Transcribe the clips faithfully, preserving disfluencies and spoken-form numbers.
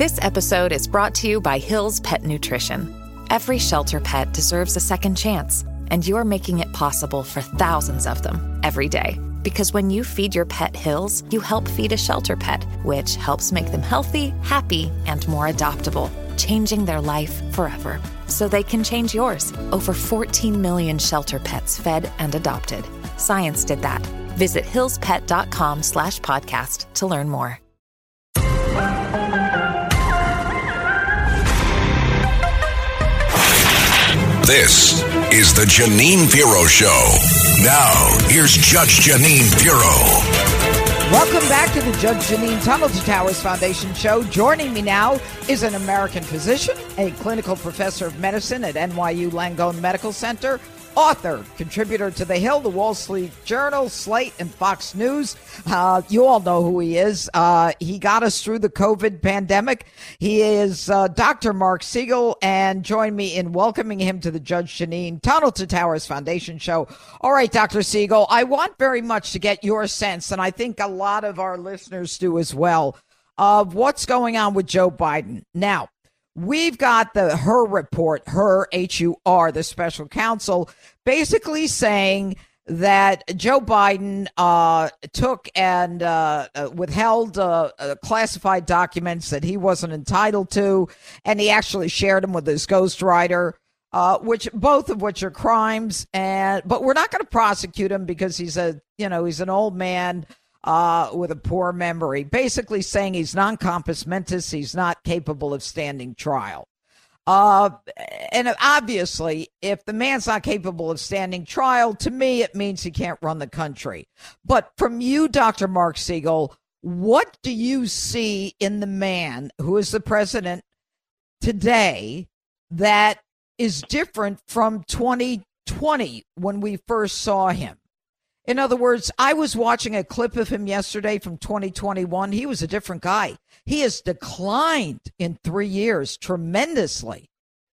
This episode is brought to you by Hill's Pet Nutrition. Every shelter pet deserves a second chance, and you're making it possible for thousands of them every day. Because when you feed your pet Hill's, you help feed a shelter pet, which helps make them healthy, happy, and more adoptable, changing their life forever. So they can change yours. Over fourteen million shelter pets fed and adopted. Science did that. Visit hillspet.com slash podcast to learn more. This is the Jeanine Pirro Show. Now, here's Judge Jeanine Pirro. Welcome back to the Judge Jeanine Tunnel to Towers Foundation Show. Joining me now is an American physician, a clinical professor of medicine at N Y U Langone Medical Center, author, contributor to The Hill, The Wall Street Journal, Slate, and Fox News. Uh, you all know who he is. Uh, he got us through the COVID pandemic. He is uh, Doctor Mark Siegel, and join me in welcoming him to the Judge Jeanine Tunnel to Towers Foundation Show. All right, Doctor Siegel, I want very much to get your sense, and I think a lot of our listeners do as well, of what's going on with Joe Biden. Now, we've got the Hur report, Hur, H U R, the special counsel, basically saying that Joe Biden uh, took and uh, uh, withheld uh, uh, classified documents that he wasn't entitled to, and he actually shared them with his ghostwriter, uh, which both of which are crimes. And but we're not going to prosecute him because he's a you know he's an old man Uh, with a poor memory, basically saying he's non-compos mentis, he's not capable of standing trial. Uh, and obviously, if the man's not capable of standing trial, to me, it means he can't run the country. But from you, Doctor Mark Siegel, what do you see in the man who is the president today that is different from twenty twenty when we first saw him? In other words, I was watching a clip of him yesterday from twenty twenty-one. He was a different guy. He has declined in three years tremendously.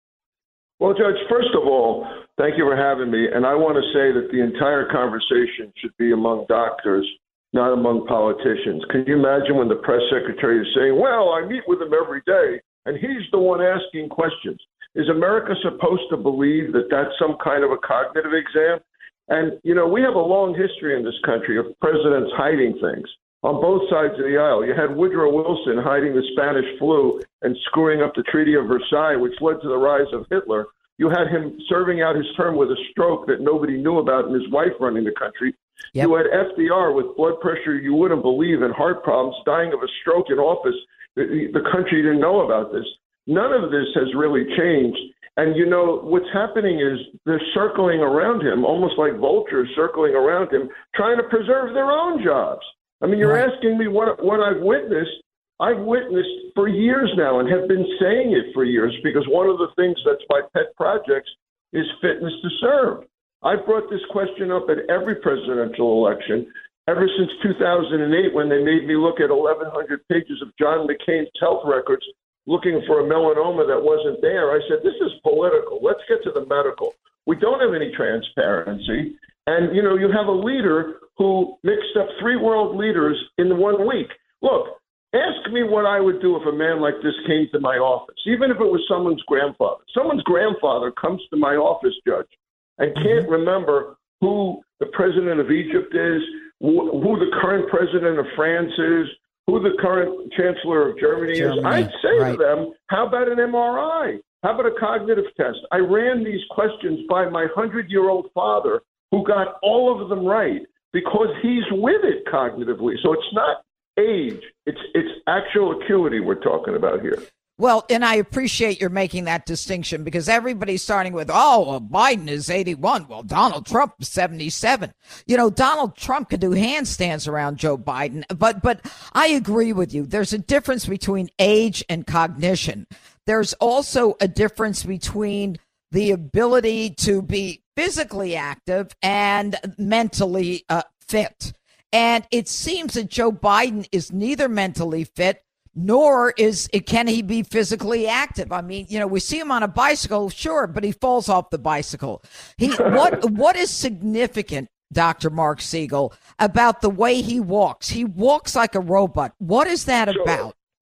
Well, Judge, first of all, thank you for having me. And I want to say that the entire conversation should be among doctors, not among politicians. Can you imagine when the press secretary is saying, well, I meet with him every day, and he's the one asking questions? Is America supposed to believe that that's some kind of a cognitive exam? And, you know, we have a long history in this country of presidents hiding things on both sides of the aisle. You had Woodrow Wilson hiding the Spanish flu and screwing up the Treaty of Versailles, which led to the rise of Hitler. You had him serving out his term with a stroke that nobody knew about and his wife running the country. Yep. You had F D R with blood pressure you wouldn't believe and heart problems, dying of a stroke in office. The, the country didn't know about this. None of this has really changed. And, you know, what's happening is they're circling around him, almost like vultures circling around him, trying to preserve their own jobs. I mean, you're right. asking me what what I've witnessed. I've witnessed for years now and have been saying it for years because one of the things that's my pet projects is fitness to serve. I've brought this question up at every presidential election ever since two thousand eight when they made me look at eleven hundred pages of John McCain's health records looking for a melanoma that wasn't there. I said, this is political. Let's get to the medical. We don't have any transparency. And, you know, you have a leader who mixed up three world leaders in one week. Look, ask me what I would do if a man like this came to my office, even if it was someone's grandfather. Someone's grandfather comes to my office, Judge, and can't remember who the president of Egypt is, wh- who the current president of France is, who the current chancellor of Germany, Germany. is, I'd say right. to them, how about an M R I? How about a cognitive test? I ran these questions by my hundred-year-old father who got all of them right because he's with it cognitively. So it's not age. It's it's actual acuity we're talking about here. Well, and I appreciate you're making that distinction because everybody's starting with, oh, well, Biden is eighty-one. Well, Donald Trump is seventy-seven. You know, Donald Trump could do handstands around Joe Biden. But but I agree with you. There's a difference between age and cognition. There's also a difference between the ability to be physically active and mentally uh, fit. And it seems that Joe Biden is neither mentally fit nor is it, can he be physically active. I mean, you know, we see him on a bicycle, sure, but he falls off the bicycle. He what what is significant, Doctor Mark Siegel, about the way he walks? He walks like a robot. What is that sure. about?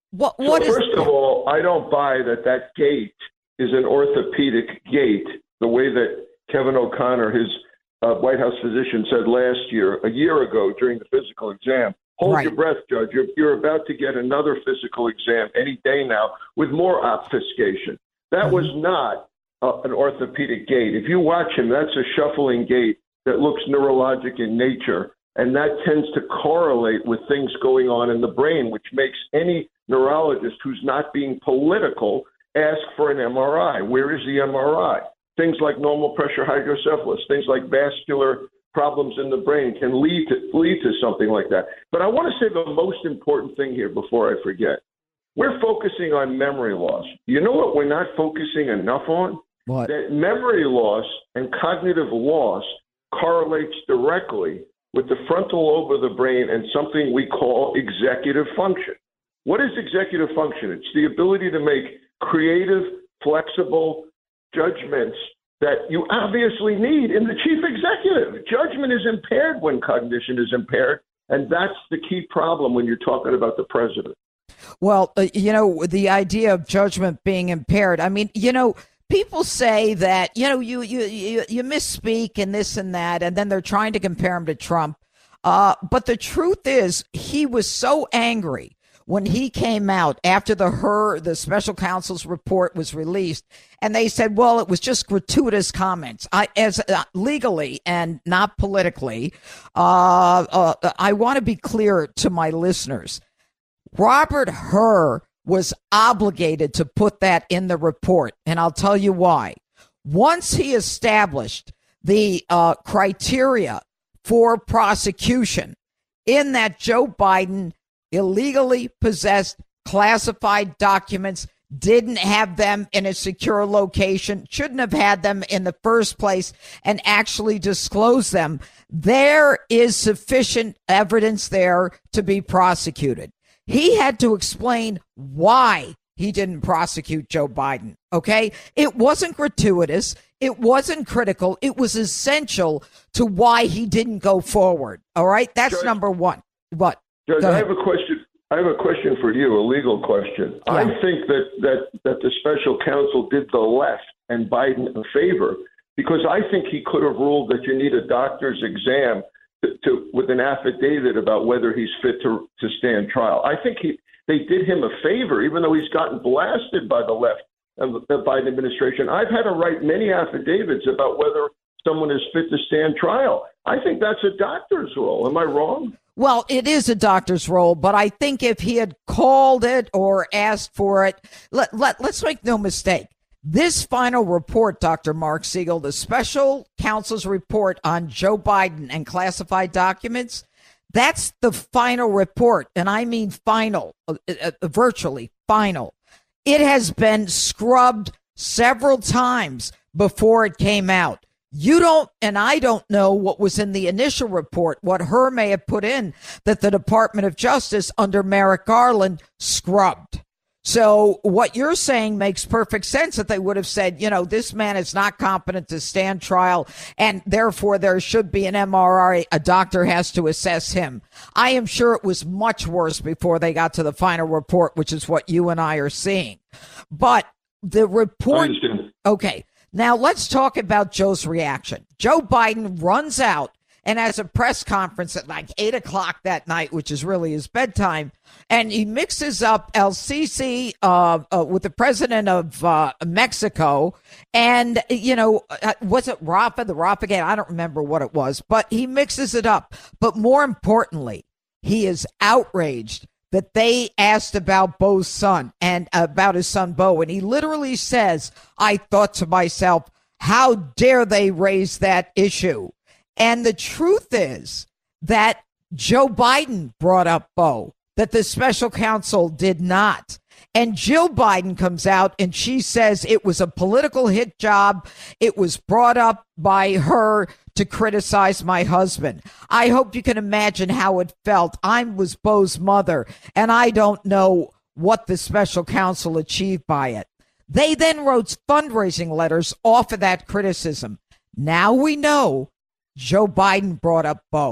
What? What so is? First of all, I don't buy that that gait is an orthopedic gait, the way that Kevin O'Connor, his uh, White House physician, said last year, a year ago during the physical exam. Hold right. your breath, Judge. You're, you're about to get another physical exam any day now with more obfuscation. That mm-hmm. was not uh, an orthopedic gait. If you watch him, that's a shuffling gait that looks neurologic in nature, and that tends to correlate with things going on in the brain, which makes any neurologist who's not being political ask for an M R I. Where is the M R I? Things like normal pressure hydrocephalus, things like vascular problems in the brain can lead to lead to something like that. But I want to say the most important thing here before I forget. We're focusing on memory loss. You know what we're not focusing enough on? What? That memory loss and cognitive loss correlates directly with the frontal lobe of the brain and something we call executive function. What is executive function? It's the ability to make creative, flexible judgments that you obviously need in the chief executive. Judgment is impaired when cognition is impaired, and that's the key problem when you're talking about the president. Well, uh, you know, the idea of judgment being impaired, I mean, you know, people say that, you know, you you you, you misspeak and this and that, and then they're trying to compare him to Trump. Uh, but the truth is, he was so angry when he came out after the her the special counsel's report was released, and they said, well, it was just gratuitous comments. I, as uh, legally and not politically, uh, uh, I want to be clear to my listeners. Robert Hur was obligated to put that in the report, and I'll tell you why. Once he established the uh, criteria for prosecution in that Joe Biden illegally possessed classified documents, didn't have them in a secure location, shouldn't have had them in the first place, and actually disclosed them, there is sufficient evidence there to be prosecuted. He had to explain why he didn't prosecute Joe Biden, okay? It wasn't gratuitous. It wasn't critical. It was essential to why he didn't go forward, all right? That's Judge, number one. What? Judge, I have a question. I have a question for you, a legal question. Yeah. I think that, that, that the special counsel did the left and Biden a favor because I think he could have ruled that you need a doctor's exam to, to with an affidavit about whether he's fit to, to stand trial. I think he they did him a favor, even though he's gotten blasted by the left and the Biden administration. I've had to write many affidavits about whether someone is fit to stand trial. I think that's a doctor's role. Am I wrong? Well, it is a doctor's role, but I think if he had called it or asked for it, let, let, let's make no mistake. This final report, Doctor Mark Siegel, the special counsel's report on Joe Biden and classified documents, that's the final report. And I mean final, uh, uh, virtually final. It has been scrubbed several times before it came out. You don't, and I don't know what was in the initial report, what Hur may have put in that the Department of Justice under Merrick Garland scrubbed. So what you're saying makes perfect sense, that they would have said, you know, this man is not competent to stand trial, and therefore there should be an M R I. A doctor has to assess him. I am sure it was much worse before they got to the final report, which is what you and I are seeing. But the report, okay. Now, let's talk about Joe's reaction. Joe Biden runs out and has a press conference at like eight o'clock that night, which is really his bedtime. And he mixes up El Sisi uh, uh, with the president of uh, Mexico. And, you know, was it Rafa, the Rafa game? I don't remember what it was, but he mixes it up. But more importantly, he is outraged that they asked about Bo's son and about his son Bo. And he literally says, I thought to myself, how dare they raise that issue? And the truth is that Joe Biden brought up Bo, that the special counsel did not. And Jill Biden comes out and she says it was a political hit job. It was brought up by her to criticize my husband. I hope you can imagine how it felt. I was Bo's mother, and I don't know what the special counsel achieved by it. They then wrote fundraising letters off of that criticism. Now we know Joe Biden brought up Bo.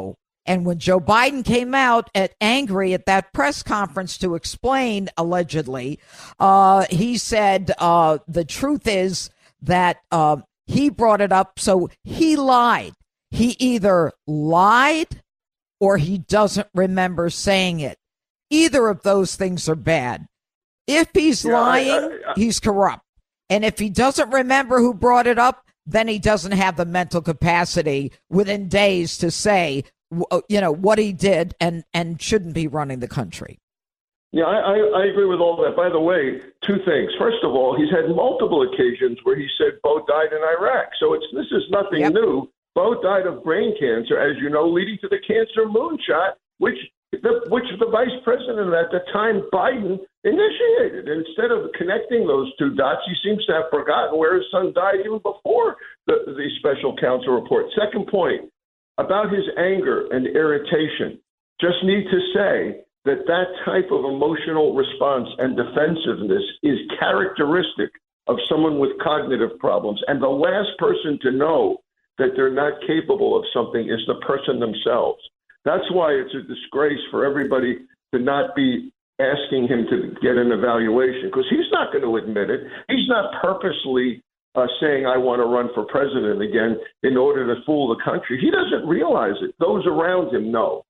And when Joe Biden came out at angry at that press conference to explain, allegedly, uh, he said uh, the truth is that uh, he brought it up, so he lied. He either lied or he doesn't remember saying it. Either of those things are bad. If he's yeah, lying, I, I, I, he's corrupt. And if he doesn't remember who brought it up, then he doesn't have the mental capacity within days to say, you know, what he did and, and shouldn't be running the country. Yeah, I, I agree with all that. By the way, two things. First of all, he's had multiple occasions where he said Bo died in Iraq. So it's this is nothing yep. new. Bo died of brain cancer, as you know, leading to the cancer moonshot, which the, which the vice president at the time, Biden, initiated. Instead of connecting those two dots, he seems to have forgotten where his son died even before the, the special counsel report. Second point. About his anger and irritation, just need to say that that type of emotional response and defensiveness is characteristic of someone with cognitive problems. And the last person to know that they're not capable of something is the person themselves. That's why it's a disgrace for everybody to not be asking him to get an evaluation, because he's not going to admit it. He's not purposely Uh, saying, I want to run for president again in order to fool the country. He doesn't realize it. Those around him know.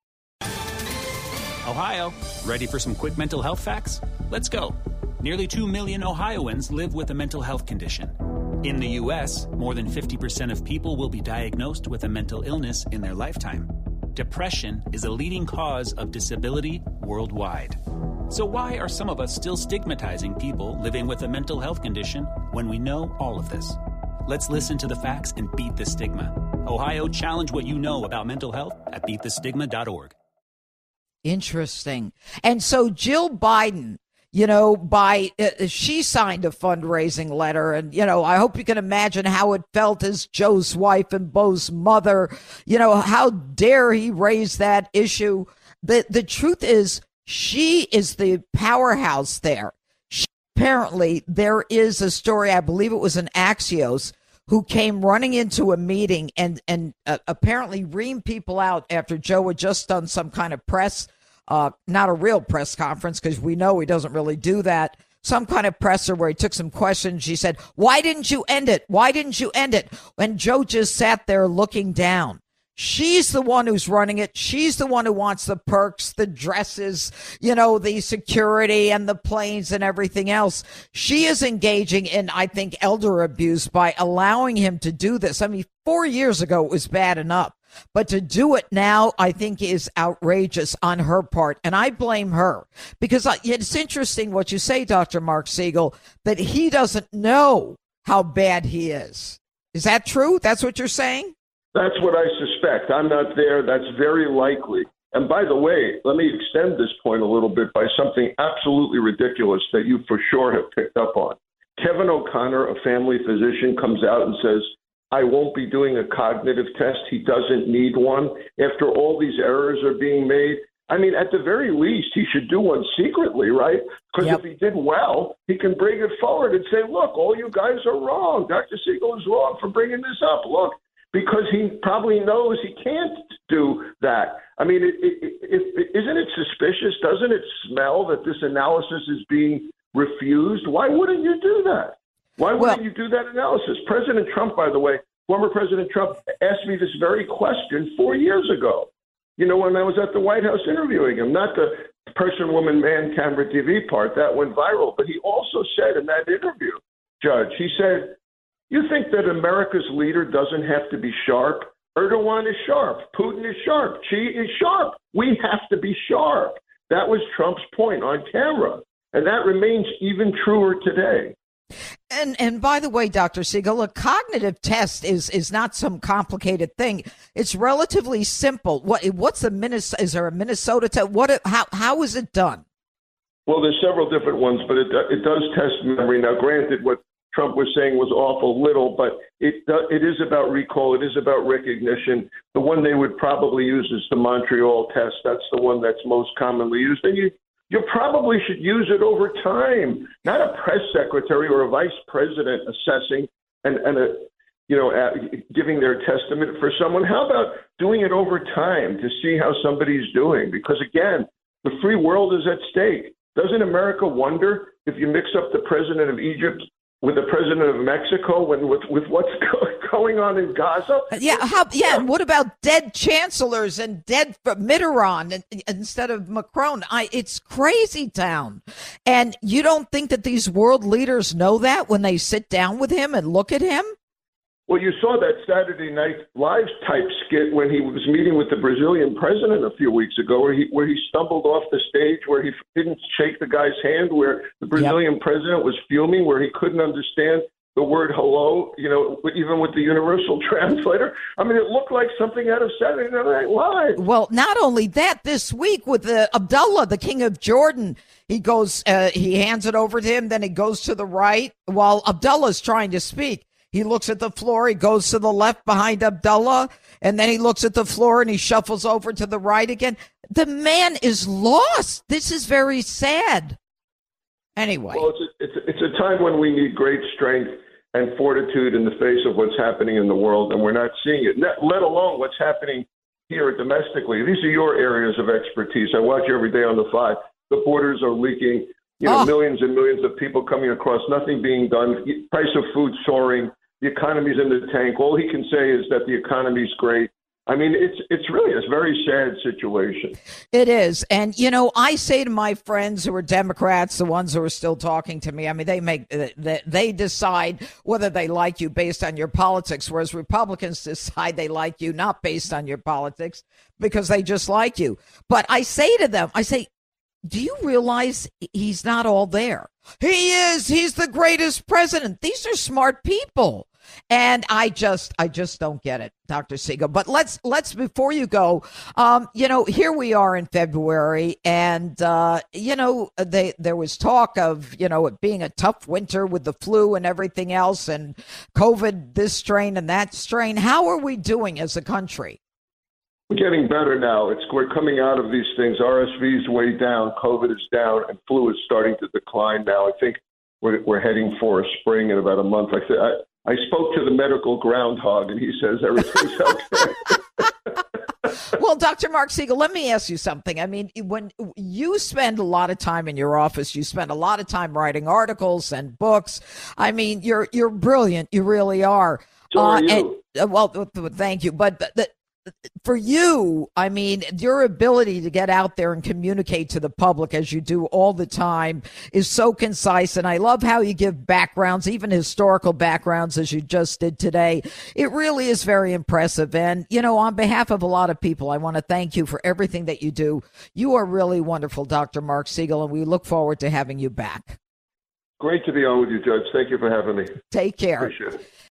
Ohio, ready for some quick mental health facts? Let's go. Nearly two million Ohioans live with a mental health condition. In the U S, more than fifty percent of people will be diagnosed with a mental illness in their lifetime. Depression is a leading cause of disability worldwide. So why are some of us still stigmatizing people living with a mental health condition when we know all of this? Let's listen to the facts and beat the stigma. Ohio, challenge what you know about mental health at beat the stigma dot org. Interesting. And so Jill Biden, you know, by uh, she signed a fundraising letter. And, you know, I hope you can imagine how it felt as Joe's wife and Bo's mother. You know, how dare he raise that issue? The, the truth is, she is the powerhouse there. She, apparently, there is a story, I believe it was an Axios, who came running into a meeting and, and uh, apparently reamed people out after Joe had just done some kind of press, uh, not a real press conference, because we know he doesn't really do that, some kind of presser where he took some questions. She said, why didn't you end it? Why didn't you end it? And Joe just sat there looking down. She's the one who's running it. She's the one who wants the perks, the dresses, you know, the security and the planes and everything else. She is engaging in, I think, elder abuse by allowing him to do this. I mean, four years ago, it was bad enough. But to do it now, I think is outrageous on her part. And I blame her because it's interesting what you say, Doctor Mark Siegel, that he doesn't know how bad he is. Is that true? That's what you're saying? That's what I suspect. I'm not there. That's very likely. And by the way, let me extend this point a little bit by something absolutely ridiculous that you for sure have picked up on. Kevin O'Connor, a family physician, comes out and says, I won't be doing a cognitive test. He doesn't need one. After all these errors are being made, I mean, at the very least, he should do one secretly, right? Because yep. if he did well, he can bring it forward and say, look, all you guys are wrong. Doctor Siegel is wrong for bringing this up. Look. Because he probably knows he can't do that. I mean, it, it, it, it, isn't it suspicious? Doesn't it smell that this analysis is being refused? Why wouldn't you do that? Why wouldn't well, you do that analysis? President Trump, by the way, former President Trump asked me this very question four years ago. You know, when I was at the White House interviewing him, not the person, woman, man, camera, T V part, that went viral. But he also said in that interview, Judge, he said, you think that America's leader doesn't have to be sharp? Erdogan is sharp. Putin is sharp. Xi is sharp. We have to be sharp. That was Trump's point on camera. And that remains even truer today. And and by the way, Doctor Siegel, a cognitive test is is not some complicated thing. It's relatively simple. What what's the Minnesota? Is there a Minnesota test? What how how is it done? Well, there's several different ones, but it it does test memory. Now, granted, what Trump was saying was awful little, but it it is about recall. It is about recognition. The one they would probably use is the Montreal test. That's the one that's most commonly used. And you you probably should use it over time, not a press secretary or a vice president assessing and, and a you know, at, giving their testament for someone. How about doing it over time to see how somebody's doing? Because, again, the free world is at stake. Doesn't America wonder if you mix up the president of Egypt with the president of Mexico when with, with what's going on in Gaza? Yeah, how, yeah. And what about dead chancellors and dead Mitterrand instead of Macron? I, it's crazy town. And you don't think that these world leaders know that when they sit down with him and look at him? Well, you saw that Saturday Night Live type skit when he was meeting with the Brazilian president a few weeks ago, where he where he stumbled off the stage, where he didn't shake the guy's hand, where the Brazilian yep. president was fuming, where he couldn't understand the word hello, you know, even with the universal translator. I mean, it looked like something out of Saturday Night Live. Well, not only that, this week with the Abdullah, the king of Jordan, he goes, uh, he hands it over to him, then he goes to the right while Abdullah's trying to speak. He looks at the floor, he goes to the left behind Abdullah, and then he looks at the floor and he shuffles over to the right again. The man is lost. This is very sad. Anyway. Well, it's a, it's a, it's a time when we need great strength and fortitude in the face of what's happening in the world, and we're not seeing it, let alone what's happening here domestically. These are your areas of expertise. I watch you every day on the five. The borders are leaking, you know, oh. millions and millions of people coming across, nothing being done, price of food soaring. The economy's in the tank. All he can say is that the economy's great. I mean, it's it's really a very sad situation. It is. And, you know, I say to my friends who are Democrats, the ones who are still talking to me, I mean, they make they decide whether they like you based on your politics, whereas Republicans decide they like you not based on your politics because they just like you. But I say to them, I say, do you realize he's not all there? He is. He's the greatest president. These are smart people. And I just, I just don't get it, Doctor Siegel. But let's, let's, before you go, um, you know, here we are in February and, uh, you know, they, there was talk of, you know, it being a tough winter with the flu and everything else and COVID, this strain and that strain. How are we doing as a country? We're getting better now. It's we're coming out of these things. R S V is way down, COVID is down, and flu is starting to decline now. I think we're we're heading for a spring in about a month. I said I, I spoke to the medical groundhog, and he says everything's okay. Well, Doctor Mark Siegel, let me ask you something. I mean, when you spend a lot of time in your office, you spend a lot of time writing articles and books. I mean, you're you're brilliant. You really are. So are you. Uh, and, well, thank you. But the, for you, I mean, your ability to get out there and communicate to the public as you do all the time is so concise. And I love how you give backgrounds, even historical backgrounds, as you just did today. It really is very impressive. And, you know, on behalf of a lot of people, I want to thank you for everything that you do. You are really wonderful, Doctor Mark Siegel, and we look forward to having you back. Great to be on with you, Judge. Thank you for having me. Take care. Appreciate it.